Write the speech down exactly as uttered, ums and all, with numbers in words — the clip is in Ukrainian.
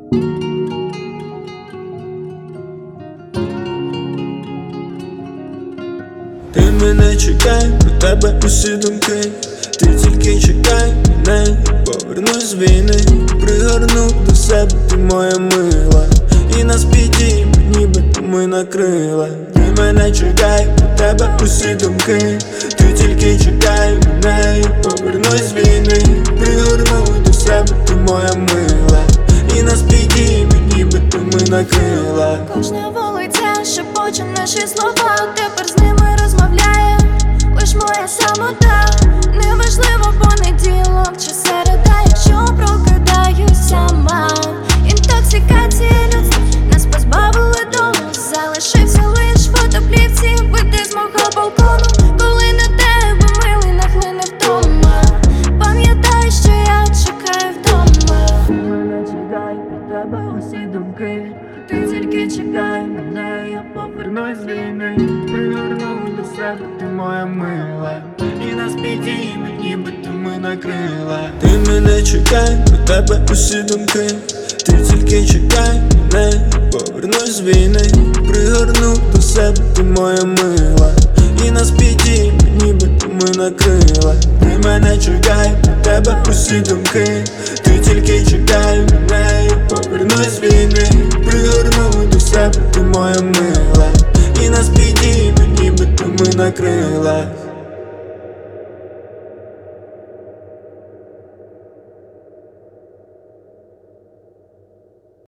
Ти мене чекай, про тебе усі думки. Ти тільки чекай мене, повернусь з війни, пригорну до себе, ти моя мила, і нас підійме, ніби ми накрила. Ти мене чекай, про тебе усі думки. Ти тільки чекай мене, повернусь з війни, пригорну до себе, ти моя мила, і нас підійме, ніби ми накрила. Кожна вулиця шепоче наші слова, тепер з ними розмовляє лиш моя самота. Неважливо понеділок чи середа, якщо прокидаюсь сама. Інтоксикація людства нас позбавили дому, залишився лиш фотоплівці, види з мого балкону. Коли на тебе милий нахлине втома, пам'ятай, що я чекаю вдома. Ти мене чекай, про тебе усі думки. Ти тільки чекай мене, я повернусь з війни, пригорну до себе, ти моя мила, і нас підійме, ніби ти ми накрила. Ти мене чекай, про тебе усі думки. Ти тільки чекай мене, повернусь з війни, пригорну до себе, ти моя мила, і нас підійме, ніби ти ми накрила. Ти мене чекай, про тебе усі думки. Ти тільки чекай мене, повернусь з війни, пригорну до себе, ти моя мила, і нас підійме, ніби ти ми накрила.